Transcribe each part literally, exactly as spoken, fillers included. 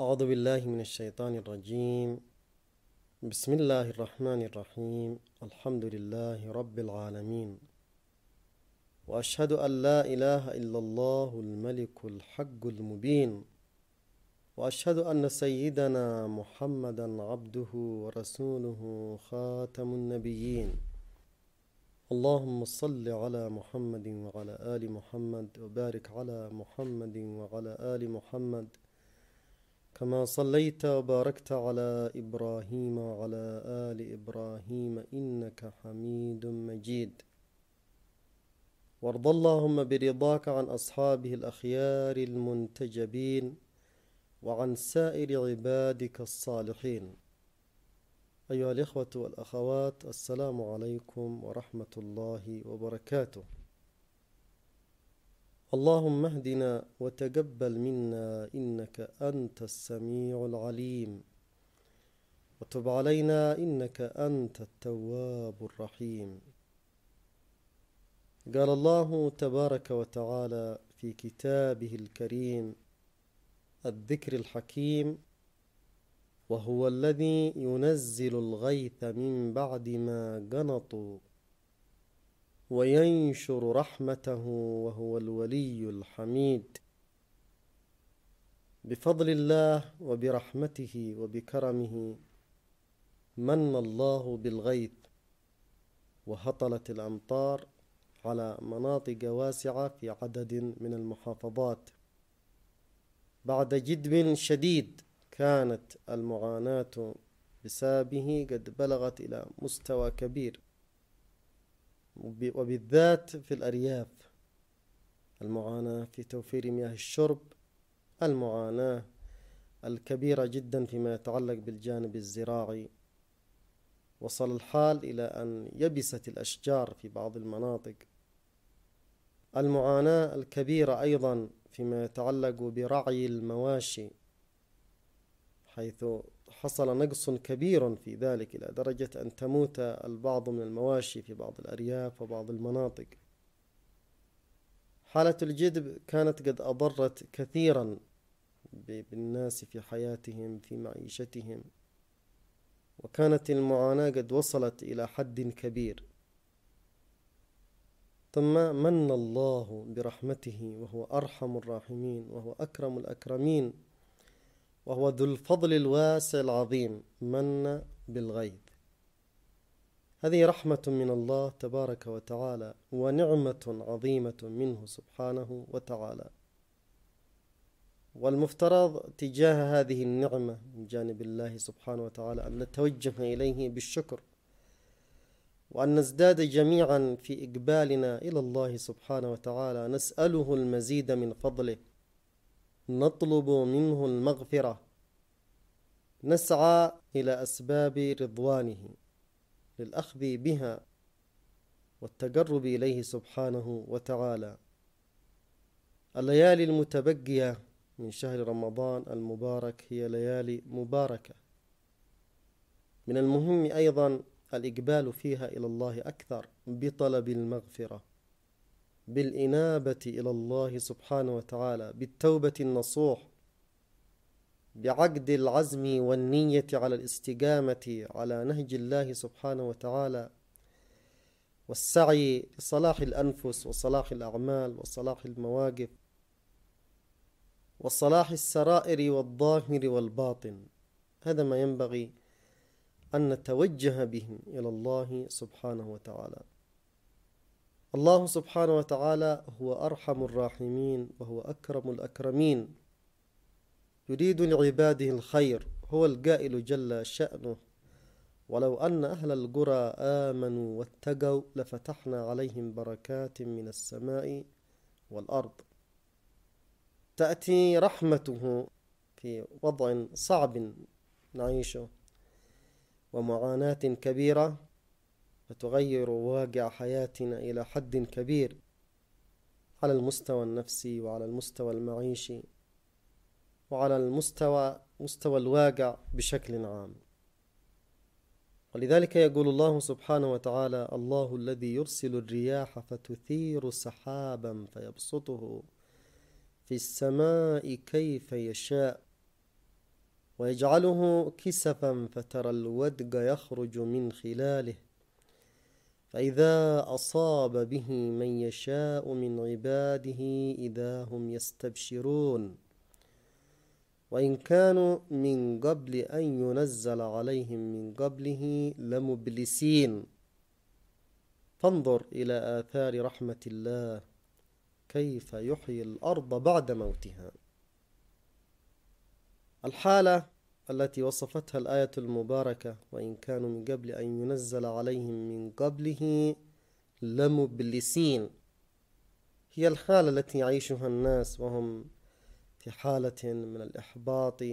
أعوذ بالله من الشيطان الرجيم. بسم الله الرحمن الرحيم. الحمد لله رب العالمين، وأشهد أن لا إله إلا الله الملك الحق المبين، وأشهد أن سيدنا محمدا عبده ورسوله خاتم النبيين. اللهم صل على محمد وعلى آل محمد، وبارك على محمد وعلى آل محمد كما صليت وباركت على إبراهيم وعلى آل إبراهيم إنك حميد مجيد. وارض اللهم برضاك عن أصحابه الأخيار المنتجبين وعن سائر عبادك الصالحين. أيها الإخوة والأخوات، السلام عليكم ورحمة الله وبركاته. اللهم اهدنا وتقبل منا إنك أنت السميع العليم، وتب علينا إنك أنت التواب الرحيم. قال الله تبارك وتعالى في كتابه الكريم الذكر الحكيم: وهو الذي ينزل الغيث من بعد ما قنطوا وينشر رحمته وهو الولي الحميد. بفضل الله وبرحمته وبكرمه من الله بالغيث وهطلت الأمطار على مناطق واسعة في عدد من المحافظات بعد جدب شديد كانت المعاناة بسببه قد بلغت إلى مستوى كبير، وبالذات في الأرياف. المعاناة في توفير مياه الشرب، المعاناة الكبيرة جدا فيما يتعلق بالجانب الزراعي. وصل الحال إلى أن يبست الأشجار في بعض المناطق. المعاناة الكبيرة أيضا فيما يتعلق برعي المواشي، حيث حصل نقص كبير في ذلك إلى درجة أن تموت البعض من المواشي في بعض الأرياف وبعض المناطق. حالة الجدب كانت قد أضرت كثيرا بالناس في حياتهم في معيشتهم، وكانت المعاناة قد وصلت إلى حد كبير. ثم من الله برحمته وهو أرحم الراحمين وهو أكرم الأكرمين وهو ذو الفضل الواسع العظيم، من بالغيث. هذه رحمة من الله تبارك وتعالى ونعمة عظيمة منه سبحانه وتعالى. والمفترض تجاه هذه النعمة من جانب الله سبحانه وتعالى أن نتوجه إليه بالشكر، وأن نزداد جميعا في إقبالنا إلى الله سبحانه وتعالى، نسأله المزيد من فضله، نطلب منه المغفرة، نسعى إلى أسباب رضوانه للأخذ بها والتقرب إليه سبحانه وتعالى. الليالي المتبقية من شهر رمضان المبارك هي ليالي مباركة، من المهم أيضا الإقبال فيها إلى الله أكثر بطلب المغفرة، بالإنابة إلى الله سبحانه وتعالى، بالتوبة النصوح، بعقد العزم والنية على الاستقامة على نهج الله سبحانه وتعالى، والسعي لصلاح الأنفس وصلاح الأعمال وصلاح المواقف وصلاح السرائر والظاهر والباطن. هذا ما ينبغي أن نتوجه به إلى الله سبحانه وتعالى. الله سبحانه وتعالى هو أرحم الراحمين وهو أكرم الأكرمين، يريد لعباده الخير. هو القائل جل شأنه: ولو أن أهل القرى آمنوا واتقوا لفتحنا عليهم بركات من السماء والأرض. تأتي رحمته في وضع صعب نعيشه ومعاناة كبيرة، فتغير واقع حياتنا إلى حد كبير على المستوى النفسي وعلى المستوى المعيشي وعلى المستوى مستوى الواقع بشكل عام. ولذلك يقول الله سبحانه وتعالى: الله الذي يرسل الرياح فتثير سحابا فيبسطه في السماء كيف يشاء ويجعله كسفا فترى الودق يخرج من خلاله فإذا أصاب به من يشاء من عباده إذا هم يستبشرون وإن كانوا من قبل أن ينزل عليهم من قبله لمبلسين فانظر إلى آثار رحمة الله كيف يحيي الأرض بعد موتها. الحالة التي وصفتها الآية المباركة وإن كانوا من قبل أن ينزل عليهم من قبله لمبلسين هي الحالة التي يعيشها الناس وهم في حالة من الإحباط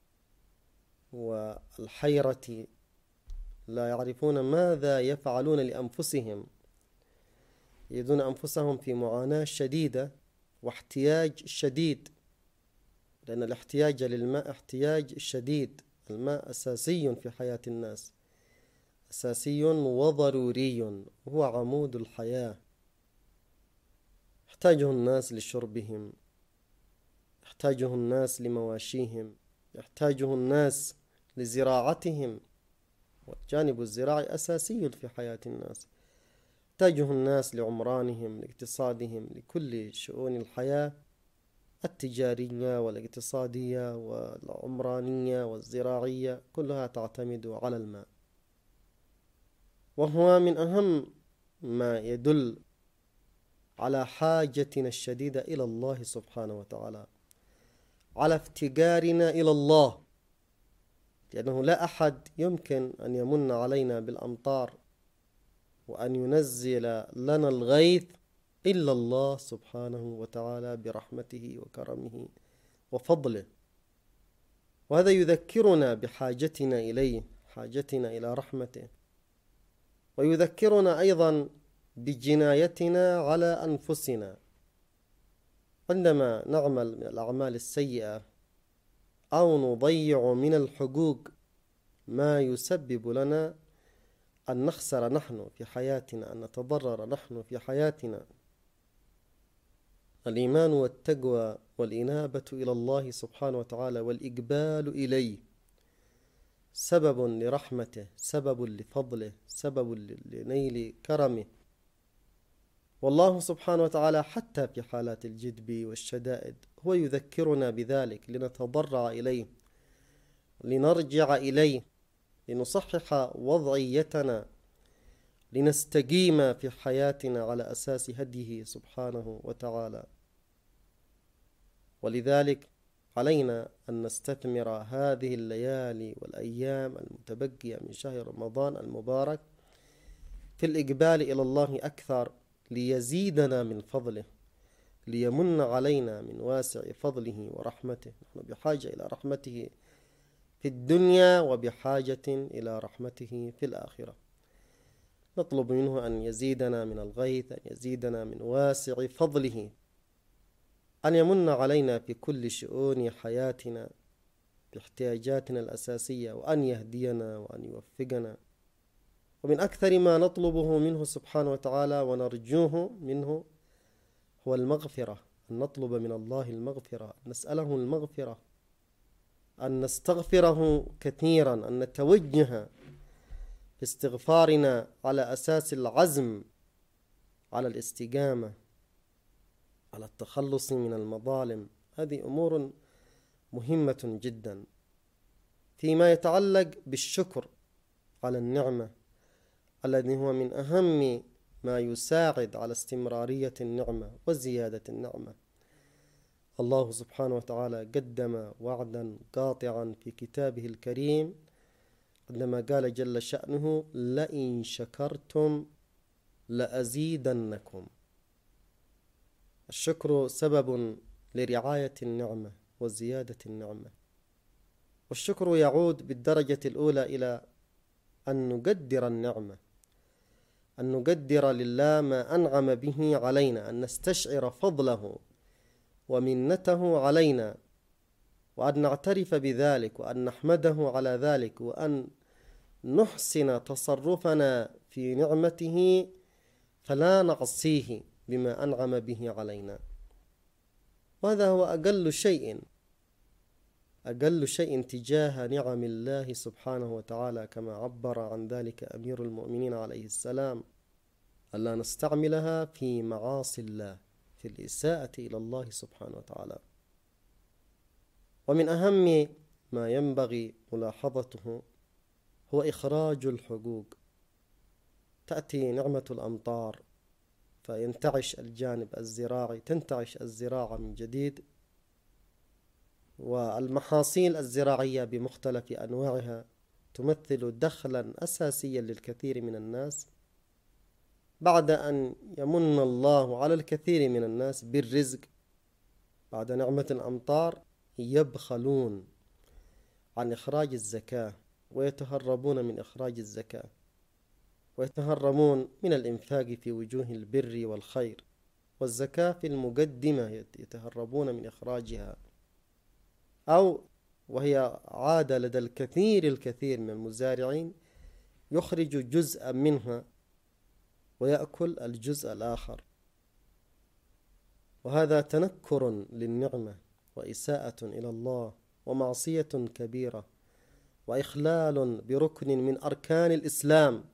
والحيرة لا يعرفون ماذا يفعلون لأنفسهم، يجدون أنفسهم في معاناة شديدة واحتياج شديد، لأن الاحتياج للماء احتياج شديد. الماء أساسي في حياة الناس، أساسي وضروري، هو عمود الحياة. يحتاجه الناس لشربهم، يحتاجه الناس لمواشيهم، يحتاجه الناس لزراعتهم، والجانب الزراعي أساسي في حياة الناس. يحتاجه الناس لعمرانهم، لاقتصادهم، لكل شؤون الحياة التجارية والاقتصادية والعمرانية والزراعية، كلها تعتمد على الماء، وهو من أهم ما يدل على حاجتنا الشديدة إلى الله سبحانه وتعالى، على افتقارنا إلى الله، لأنه لا أحد يمكن أن يمن علينا بالأمطار وأن ينزل لنا الغيث إلا الله سبحانه وتعالى برحمته وكرمه وفضله. وهذا يذكرنا بحاجتنا إليه، حاجتنا إلى رحمته، ويذكرنا أيضا بجنايتنا على أنفسنا عندما نعمل من الأعمال السيئة أو نضيع من الحقوق ما يسبب لنا أن نخسر نحن في حياتنا، أن نتضرر نحن في حياتنا. الإيمان والتقوى والإنابة إلى الله سبحانه وتعالى والإقبال إليه سبب لرحمته، سبب لفضله، سبب لنيل كرمه. والله سبحانه وتعالى حتى في حالات الجدب والشدائد هو يذكرنا بذلك لنتضرع إليه، لنرجع إليه، لنصحح وضعيتنا، لنستقيم في حياتنا على أساس هديه سبحانه وتعالى. ولذلك علينا أن نستثمر هذه الليالي والأيام المتبقية من شهر رمضان المبارك في الإقبال إلى الله أكثر ليزيدنا من فضله، ليمن علينا من واسع فضله ورحمته. نحن بحاجة إلى رحمته في الدنيا وبحاجة إلى رحمته في الآخرة. نطلب منه أن يزيدنا من الغيث، أن يزيدنا من واسع فضله، أن يمن علينا في كل شؤون حياتنا باحتياجاتنا الأساسية، وأن يهدينا وأن يوفقنا. ومن أكثر ما نطلبه منه سبحانه وتعالى ونرجوه منه هو المغفرة، أن نطلب من الله المغفرة، أن نسأله المغفرة، أن نستغفره كثيرا، أن نتوجه في استغفارنا على أساس العزم على الاستقامة، على التخلص من المظالم. هذه أمور مهمة جدا. فيما يتعلق بالشكر على النعمة الذي هو من أهم ما يساعد على استمرارية النعمة وزيادة النعمة، الله سبحانه وتعالى قدم وعدا قاطعا في كتابه الكريم عندما قال جل شأنه: لئن شكرتم لأزيدنكم. الشكر سبب لرعاية النعمة وزيادة النعمة، والشكر يعود بالدرجة الأولى إلى أن نقدر النعمة، أن نقدر لله ما أنعم به علينا، أن نستشعر فضله ومنته علينا، وأن نعترف بذلك، وأن نحمده على ذلك، وأن نحسن تصرفنا في نعمته فلا نعصيه بما أنعم به علينا. وهذا هو أقل شيء أقل شيء تجاه نعم الله سبحانه وتعالى كما عبر عن ذلك أمير المؤمنين عليه السلام، ألا نستعملها في معاصي الله، في الإساءة إلى الله سبحانه وتعالى. ومن أهم ما ينبغي ملاحظته هو إخراج الحقوق. تأتي نعمة الأمطار فينتعش الجانب الزراعي، تنتعش الزراعة من جديد، والمحاصيل الزراعية بمختلف أنواعها تمثل دخلا أساسيا للكثير من الناس. بعد أن يمن الله على الكثير من الناس بالرزق بعد نعمة الأمطار، يبخلون عن إخراج الزكاة ويتهربون من إخراج الزكاة، ويتهربون من الإنفاق في وجوه البر والخير، والزكاة في المقدمة يتهربون من إخراجها، أو وهي عادة لدى الكثير الكثير من المزارعين يخرج جزءا منها ويأكل الجزء الآخر، وهذا تنكر للنعمة وإساءة إلى الله ومعصية كبيرة وإخلال بركن من أركان الإسلام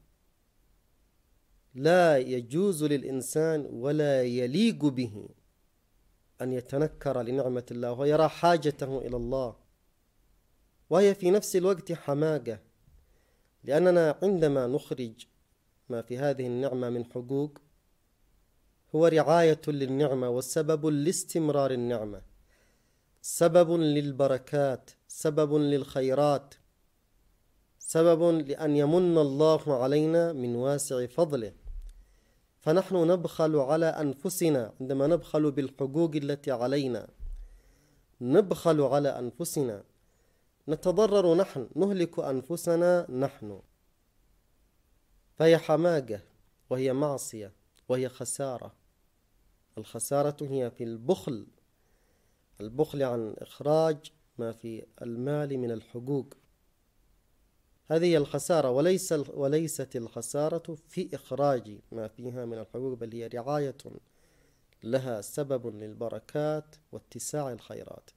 لا يجوز للإنسان ولا يليق به أن يتنكر لنعمة الله ويرى حاجته إلى الله، وهي في نفس الوقت حماقة، لأننا عندما نخرج ما في هذه النعمة من حقوق هو رعاية للنعمة وسبب لاستمرار النعمة، سبب للبركات، سبب للخيرات، سبب لأن يمن الله علينا من واسع فضله. فنحن نبخل على أنفسنا عندما نبخل بالحقوق التي علينا، نبخل على أنفسنا، نتضرر نحن، نهلك أنفسنا نحن، فهي حماقة وهي معصية وهي خسارة. الخسارة هي في البخل، البخل عن إخراج ما في المال من الحقوق، هذه هي الخسارة، وليس وليست الخسارة في إخراج ما فيها من الحقوق، بل هي رعاية لها سبب للبركات واتساع الخيرات.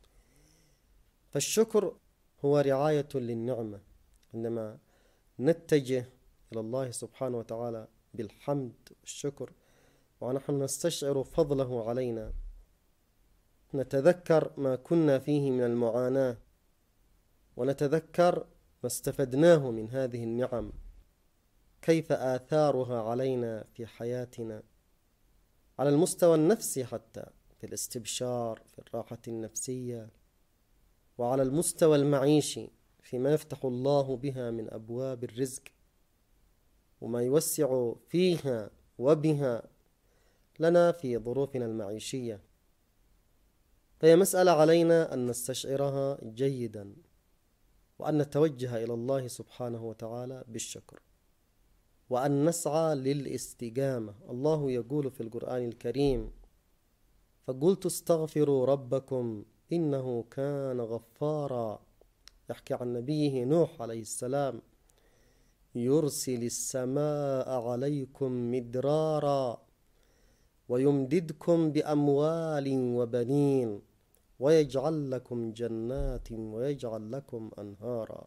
فالشكر هو رعاية للنعمة، عندما نتجه إلى الله سبحانه وتعالى بالحمد والشكر ونحن نستشعر فضله علينا، نتذكر ما كنا فيه من المعاناة، ونتذكر ما استفدناه من هذه النعم، كيف آثارها علينا في حياتنا على المستوى النفسي، حتى في الاستبشار، في الراحة النفسية، وعلى المستوى المعيشي فيما يفتح الله بها من أبواب الرزق وما يوسع فيها وبها لنا في ظروفنا المعيشية. فهي مسألة علينا أن نستشعرها جيدا، وأن نتوجه إلى الله سبحانه وتعالى بالشكر، وأن نسعى للاستقامة. الله يقول في القرآن الكريم: فقلت استغفروا ربكم إنه كان غفارا، يحكي عن نبيه نوح عليه السلام: يرسل السماء عليكم مدرارا ويمددكم بأموال وبنين ويجعل لكم جنات ويجعل لكم أنهارا.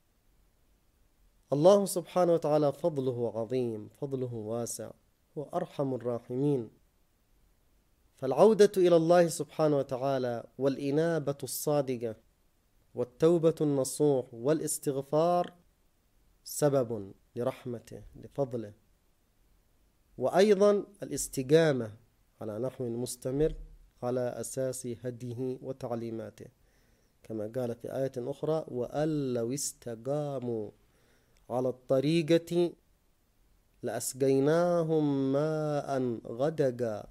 الله سبحانه وتعالى فضله عظيم، فضله واسع، هو أرحم الراحمين. فالعودة إلى الله سبحانه وتعالى والإنابة الصادقة والتوبة النصوح والاستغفار سبب لرحمته لفضله، وأيضا الاستقامة على نحو مستمر على أساس هديه وتعليماته، كما قال في آية أخرى: وأن لو استقاموا على الطريقة لأسقيناهم ماء غدقا.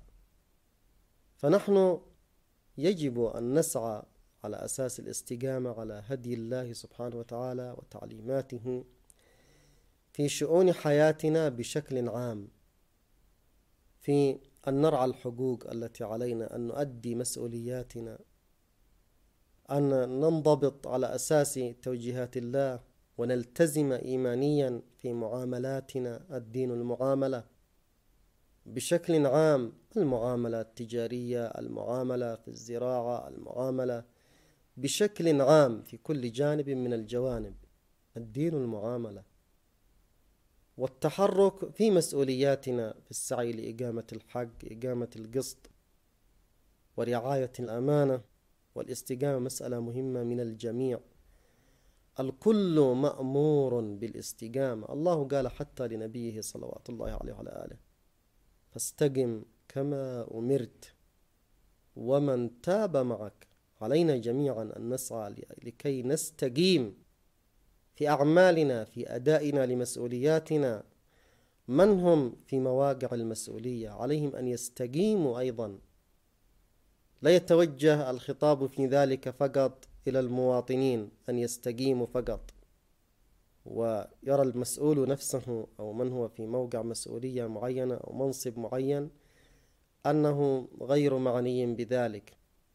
فنحن يجب أن نسعى على أساس الاستقامة على هدي الله سبحانه وتعالى وتعليماته في شؤون حياتنا بشكل عام، في أن نرعى الحقوق التي علينا، أن نؤدي مسؤولياتنا، أن ننضبط على أساس توجيهات الله، ونلتزم إيمانيا في معاملاتنا، الدين المعاملة بشكل عام، المعاملة التجارية، المعاملة في الزراعة، المعاملة بشكل عام في كل جانب من الجوانب، الدين المعاملة، والتحرك في مسؤولياتنا في السعي لإقامة الحق، إقامة القسط، ورعاية الأمانة والاستقامة. مسألة مهمة من الجميع، الكل مأمور بالاستقامة. الله قال حتى لنبيه صلوات الله عليه وعلى آله: فاستقم كما أمرت ومن تاب معك. علينا جميعا أن نسعى لكي نستقيم في أعمالنا، في أدائنا لمسؤولياتنا. من هم في مواقع المسؤولية عليهم أن يستقيموا أيضا. لا يتوجه الخطاب في ذلك فقط إلى المواطنين أن يستقيموا فقط، ويرى المسؤول نفسه أو من هو في موقع مسؤولية معينة أو منصب معين أنه غير معني بذلك،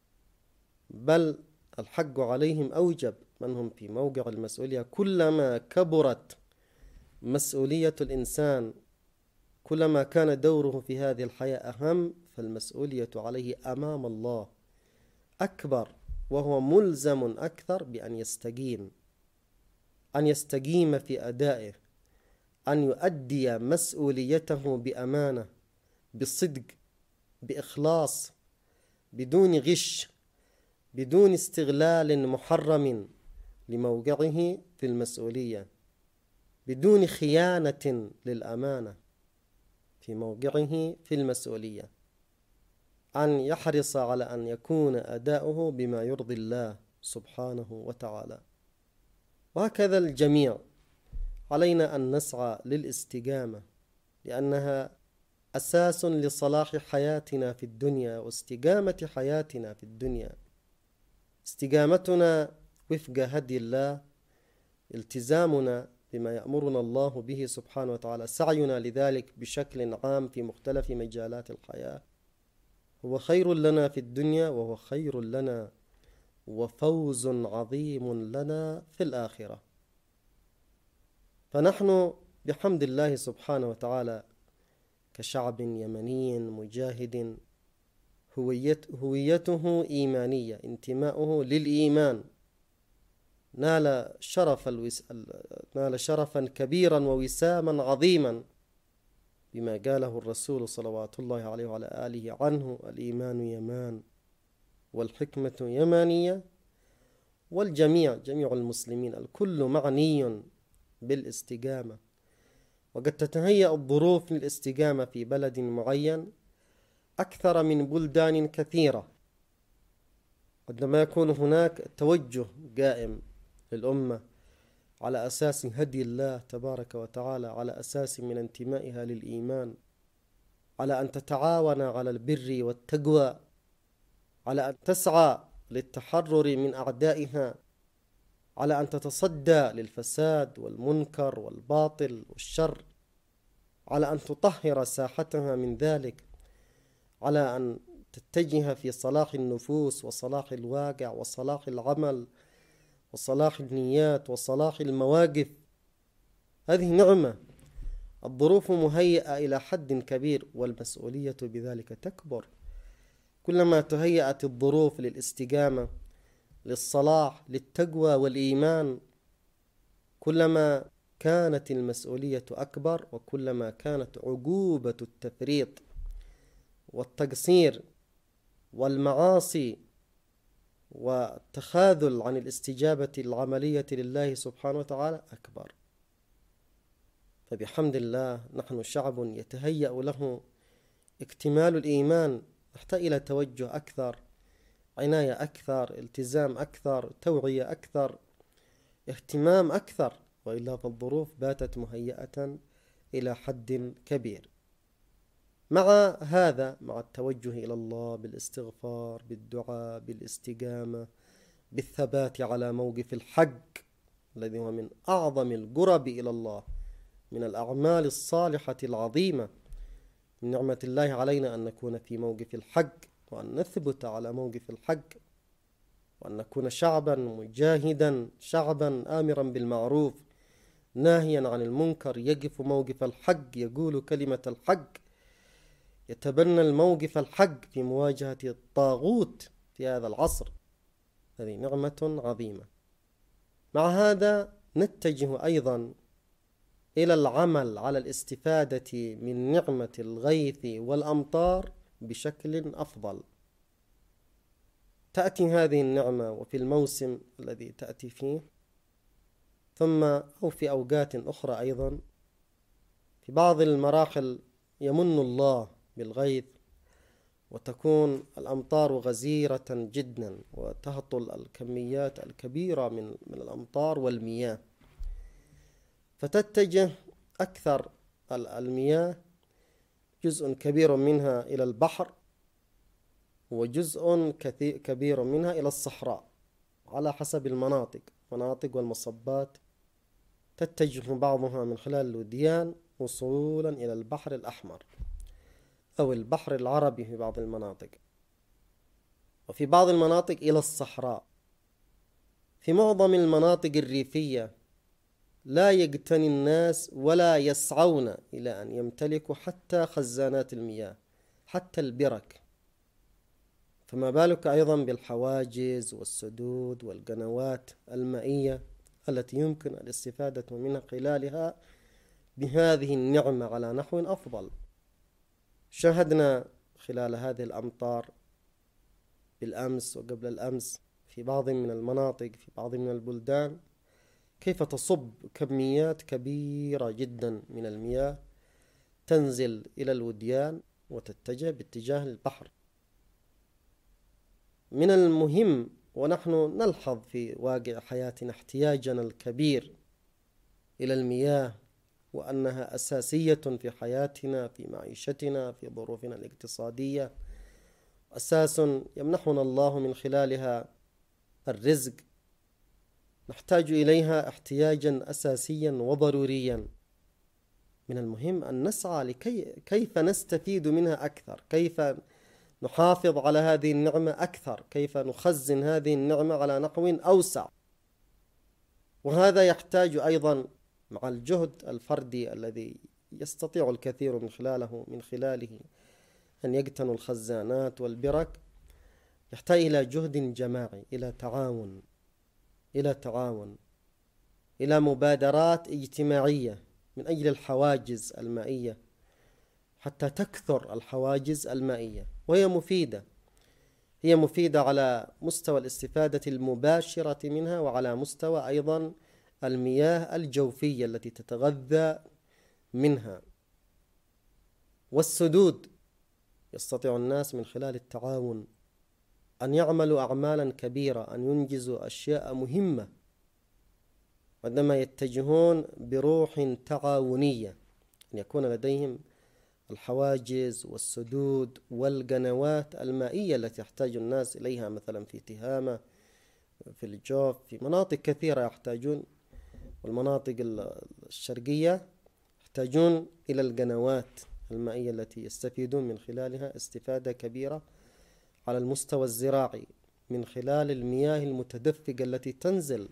بل الحق عليهم أوجب. من هم في موقع المسؤولية كلما كبرت مسؤولية الإنسان، كلما كان دوره في هذه الحياة أهم، فالمسؤولية عليه أمام الله أكبر، وهو ملزم أكثر بأن يستقيم، أن يستقيم في أدائه، أن يؤدي مسؤوليته بأمانة، بصدق، بإخلاص، بدون غش، بدون استغلال محرم لموقعه في المسؤولية، بدون خيانة للأمانة في موقعه في المسؤولية، أن يحرص على أن يكون أداؤه بما يرضي الله سبحانه وتعالى. وهكذا الجميع علينا أن نسعى للاستقامة، لأنها أساس لصلاح حياتنا في الدنيا واستقامة حياتنا في الدنيا. استقامتنا وفق هدي الله، التزامنا بما يأمرنا الله به سبحانه وتعالى، سعينا لذلك بشكل عام في مختلف مجالات الحياة، هو خير لنا في الدنيا، وهو خير لنا وفوز عظيم لنا في الآخرة. فنحن بحمد الله سبحانه وتعالى كشعب يمني مجاهد هويته إيمانية، انتماؤه للإيمان، نال شرف الوس... نال شرفا كبيرا ووساما عظيما بما قاله الرسول صلوات الله عليه وعلى آله عنه: الإيمان يمان والحكمة يمانية. والجميع، جميع المسلمين الكل معني بالاستقامة، وقد تتهيأ الظروف للاستقامة في بلد معين أكثر من بلدان كثيرة. عندما يكون هناك توجه قائم للأمة على أساس هدي الله تبارك وتعالى، على أساس من انتمائها للإيمان، على أن تتعاون على البر والتقوى، على أن تسعى للتحرر من أعدائها، على أن تتصدى للفساد والمنكر والباطل والشر، على أن تطهر ساحتها من ذلك، على أن تتجه في صلاح النفوس وصلاح الواقع وصلاح العمل وصلاح النيات وصلاح المواقف. هذه نعمة، الظروف مهيئة إلى حد كبير، والمسؤولية بذلك تكبر. كلما تهيأت الظروف للاستقامة، للصلاح، للتقوى والإيمان، كلما كانت المسؤولية أكبر، وكلما كانت عقوبة التفريط والتقصير والمعاصي والتخاذل عن الاستجابة العملية لله سبحانه وتعالى أكبر. فبحمد الله نحن شعب يتهيأ له اكتمال الإيمان، نحتاج إلى توجه أكثر، عناية أكثر، التزام أكثر، توعية أكثر، اهتمام أكثر، وإلا فالظروف باتت مهيئة إلى حد كبير. مع هذا، مع التوجه إلى الله بالاستغفار، بالدعاء، بالاستقامة، بالثبات على موقف الحق الذي هو من أعظم القرب إلى الله، من الأعمال الصالحة العظيمة، من نعمة الله علينا أن نكون في موقف الحق، وأن نثبت على موقف الحق، وأن نكون شعبا مجاهدا، شعبا آمرا بالمعروف ناهيا عن المنكر، يقف موقف الحق، يقول كلمة الحق، يتبنى الموقف الحق في مواجهة الطاغوت في هذا العصر. هذه نعمة عظيمة. مع هذا نتجه أيضا إلى العمل على الاستفادة من نعمة الغيث والأمطار بشكل أفضل. تأتي هذه النعمة وفي الموسم الذي تأتي فيه، ثم أو في أوقات أخرى أيضا. في بعض المراحل يمن الله بالغيث وتكون الأمطار غزيرة جدا وتهطل الكميات الكبيرة من من الأمطار والمياه، فتتجه أكثر المياه جزء كبير منها إلى البحر وجزء كبير منها إلى الصحراء على حسب المناطق مناطق والمصبات. تتجه بعضها من خلال الوديان وصولا إلى البحر الأحمر أو البحر العربي في بعض المناطق، وفي بعض المناطق إلى الصحراء. في معظم المناطق الريفية لا يقتني الناس ولا يسعون إلى أن يمتلكوا حتى خزانات المياه، حتى البرك، فما بالك أيضا بالحواجز والسدود والقنوات المائية التي يمكن الاستفادة منها خلالها بهذه النعمة على نحو أفضل. شاهدنا خلال هذه الأمطار بالأمس وقبل الأمس في بعض من المناطق في بعض من البلدان كيف تصب كميات كبيرة جدا من المياه تنزل إلى الوديان وتتجه باتجاه البحر. من المهم ونحن نلحظ في واقع حياتنا احتياجنا الكبير إلى المياه، وأنها أساسية في حياتنا في معيشتنا في ظروفنا الاقتصادية، أساس يمنحنا الله من خلالها الرزق، نحتاج إليها احتياجا أساسيا وضروريا. من المهم أن نسعى لكي كيف نستفيد منها أكثر، كيف نحافظ على هذه النعمة أكثر، كيف نخزن هذه النعمة على نحو أوسع. وهذا يحتاج أيضا مع الجهد الفردي الذي يستطيع الكثير من خلاله من خلاله أن يقتنوا الخزانات والبرك، يحتاج إلى جهد جماعي، إلى تعاون إلى تعاون إلى مبادرات اجتماعية من أجل الحواجز المائية حتى تكثر الحواجز المائية. وهي مفيدة، هي مفيدة على مستوى الاستفادة المباشرة منها، وعلى مستوى أيضا المياه الجوفية التي تتغذى منها. والسدود يستطيع الناس من خلال التعاون أن يعملوا أعمالا كبيرة، أن ينجزوا أشياء مهمة عندما يتجهون بروح تعاونية، أن يكون لديهم الحواجز والسدود والقنوات المائية التي يحتاج الناس إليها، مثلا في تهامة في الجوف في مناطق كثيرة يحتاجون، والمناطق الشرقية يحتاجون إلى القنوات المائية التي يستفيدون من خلالها استفادة كبيرة على المستوى الزراعي من خلال المياه المتدفقة التي تنزل.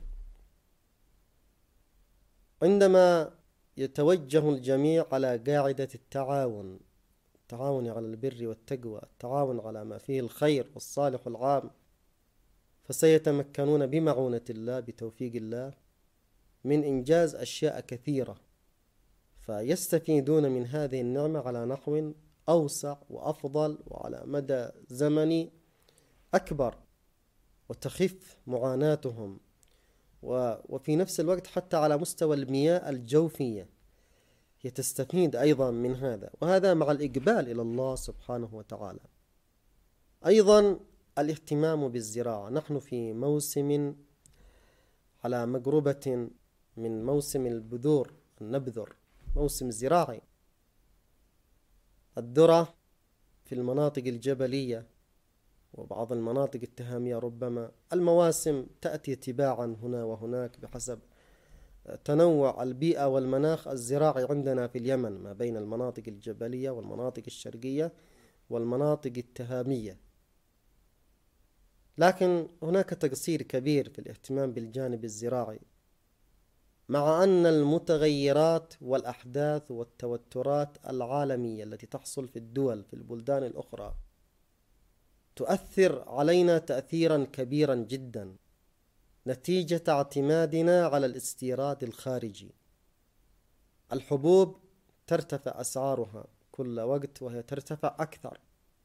عندما يتوجه الجميع على قاعدة التعاون، التعاون على البر والتقوى، التعاون على ما فيه الخير والصالح العام، فسيتمكنون بمعونة الله بتوفيق الله من إنجاز أشياء كثيرة، فيستفيدون من هذه النعمة على نحو أوسع وأفضل وعلى مدى زمني أكبر، وتخف معاناتهم. وفي نفس الوقت حتى على مستوى المياه الجوفية هي تستفيد أيضا من هذا، وهذا مع الإقبال إلى الله سبحانه وتعالى. أيضا الاهتمام بالزراعة. نحن في موسم على مقربة من موسم البذور، النبذر، موسم زراعي. الذرة في المناطق الجبلية وبعض المناطق التهامية ربما المواسم تأتي تباعا هنا وهناك بحسب تنوع البيئة والمناخ الزراعي عندنا في اليمن ما بين المناطق الجبلية والمناطق الشرقية والمناطق التهامية، لكن هناك تقصير كبير في الاهتمام بالجانب الزراعي، مع أن المتغيرات والأحداث والتوترات العالمية التي تحصل في الدول في البلدان الأخرى تؤثر علينا تأثيرا كبيرا جدا نتيجة اعتمادنا على الاستيراد الخارجي. الحبوب ترتفع أسعارها كل وقت وهي ترتفع أكثر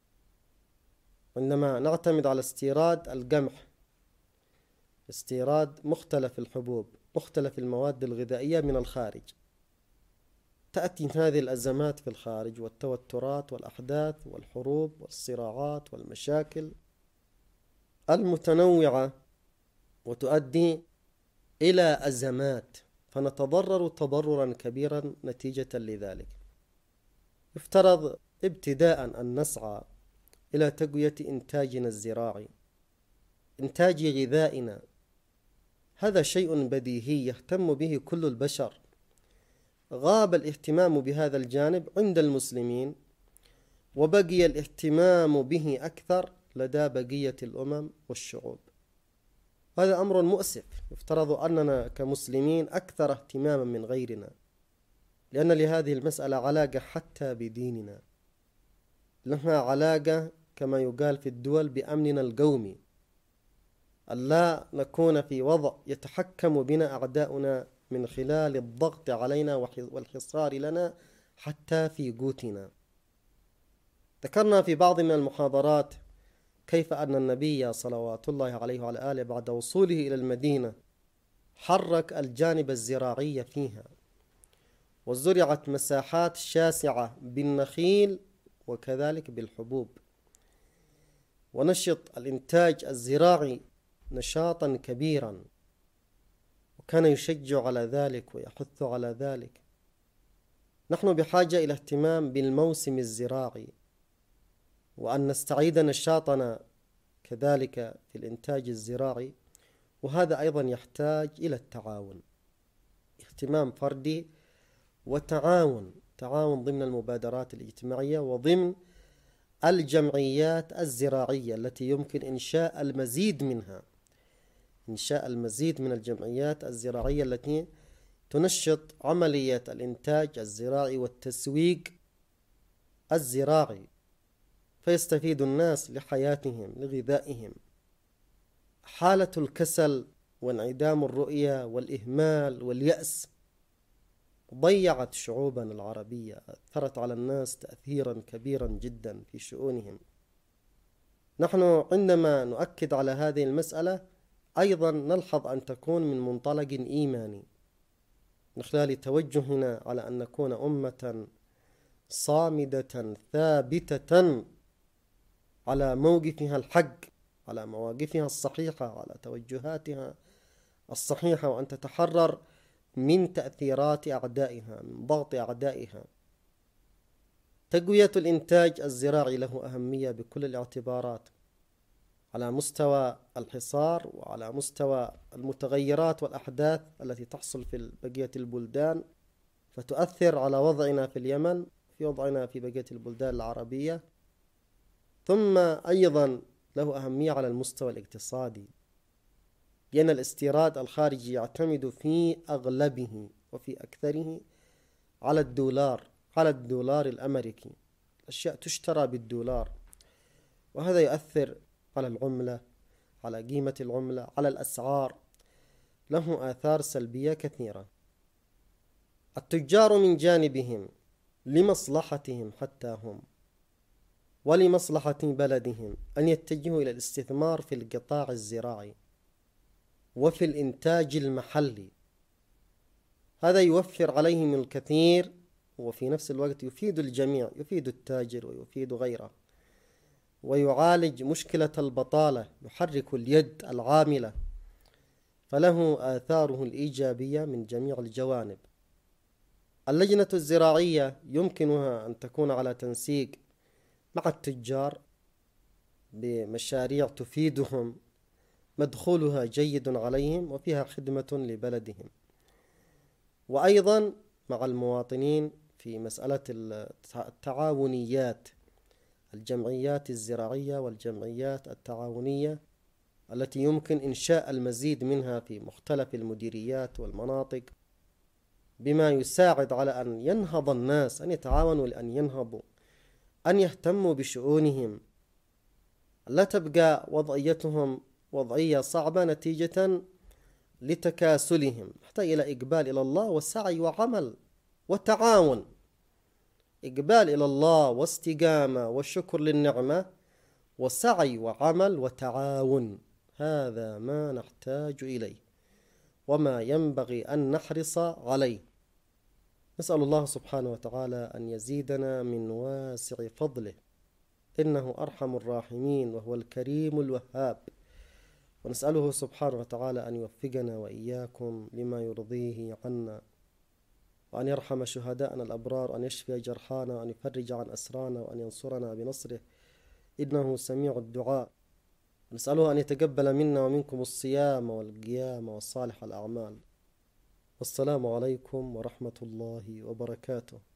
عندما نعتمد على استيراد القمح، استيراد مختلف الحبوب، مختلف المواد الغذائية من الخارج. تأتي هذه الأزمات في الخارج والتوترات والأحداث والحروب والصراعات والمشاكل المتنوعة وتؤدي إلى أزمات، فنتضرر تضررا كبيرا نتيجة لذلك. يفترض ابتداء أن نسعى إلى تقوية إنتاجنا الزراعي، إنتاج غذائنا. هذا شيء بديهي يهتم به كل البشر. غاب الاهتمام بهذا الجانب عند المسلمين، وبقي الاهتمام به أكثر لدى بقية الأمم والشعوب. هذا أمر مؤسف. يفترض أننا كمسلمين أكثر اهتماما من غيرنا، لأن لهذه المسألة علاقة حتى بديننا، لها علاقة كما يقال في الدول بأمننا القومي، ألا نكون في وضع يتحكم بنا أعداؤنا من خلال الضغط علينا والحصار لنا حتى في قوتنا. ذكرنا في بعض من المحاضرات كيف أن النبي صلوات الله عليه وعلى آله بعد وصوله إلى المدينة حرك الجانب الزراعي فيها، وزرعت مساحات شاسعة بالنخيل وكذلك بالحبوب، ونشط الإنتاج الزراعي نشاطا كبيرا، وكان يشجع على ذلك ويحث على ذلك. نحن بحاجة إلى اهتمام بالموسم الزراعي، وأن نستعيد نشاطنا كذلك في الإنتاج الزراعي، وهذا أيضا يحتاج إلى التعاون، اهتمام فردي وتعاون تعاون ضمن المبادرات الاجتماعية وضمن الجمعيات الزراعية التي يمكن إنشاء المزيد منها، إنشاء المزيد من الجمعيات الزراعية التي تنشط عملية الإنتاج الزراعي والتسويق الزراعي، فيستفيد الناس لحياتهم لغذائهم. حالة الكسل وانعدام الرؤية والإهمال واليأس ضيعت شعوبنا العربية، أثرت على الناس تأثيرا كبيرا جدا في شؤونهم. نحن عندما نؤكد على هذه المسألة أيضا نلحظ أن تكون من منطلق إيماني، من خلال توجهنا على أن نكون أمة صامدة ثابتة على موقفها الحق، على مواقفها الصحيحة، على توجهاتها الصحيحة، وأن تتحرر من تأثيرات أعدائها، من ضغط أعدائها. تقوية الإنتاج الزراعي له أهمية بكل الاعتبارات، على مستوى الحصار وعلى مستوى المتغيرات والأحداث التي تحصل في بقية البلدان، فتؤثر على وضعنا في اليمن، في وضعنا في بقية البلدان العربية. ثم أيضا له أهمية على المستوى الاقتصادي، لأن الاستيراد الخارجي يعتمد في أغلبه وفي أكثره على الدولار، على الدولار الأمريكي. الأشياء تشترى بالدولار، وهذا يؤثر على العملة، على قيمة العملة، على الأسعار، له آثار سلبية كثيرة. التجار من جانبهم لمصلحتهم حتى هم ولمصلحة بلدهم أن يتجهوا إلى الاستثمار في القطاع الزراعي وفي الإنتاج المحلي. هذا يوفر عليهم الكثير، وفي نفس الوقت يفيد الجميع، يفيد التاجر ويفيد غيره، ويعالج مشكلة البطالة، يحرك اليد العاملة، فله آثاره الإيجابية من جميع الجوانب. اللجنة الزراعية يمكنها أن تكون على تنسيق مع التجار بمشاريع تفيدهم، مدخولها جيد عليهم وفيها خدمة لبلدهم، وأيضا مع المواطنين في مسألة التعاونيات، الجمعيات الزراعية والجمعيات التعاونية التي يمكن إنشاء المزيد منها في مختلف المديريات والمناطق، بما يساعد على أن ينهض الناس، أن يتعاونوا لأن ينهضوا، أن يهتموا بشؤونهم، لا تبقى وضعيتهم وضعية صعبة نتيجة لتكاسلهم، يحتاج إلى إقبال إلى الله وسعي وعمل وتعاون. إقبال إلى الله واستقامة والشكر للنعمة وسعي وعمل وتعاون، هذا ما نحتاج إليه وما ينبغي أن نحرص عليه. نسأل الله سبحانه وتعالى أن يزيدنا من واسع فضله، إنه أرحم الراحمين وهو الكريم الوهاب. ونسأله سبحانه وتعالى أن يوفقنا وإياكم لما يرضيه عنا، وأن يرحم شهداءنا الأبرار، وأن يشفي جرحانا، وأن يفرج عن أسرانا، وأن ينصرنا بنصره، إنه سميع الدعاء. نسأله أن يتقبل منا ومنكم الصيام والقيام والصالح الأعمال. والسلام عليكم ورحمة الله وبركاته.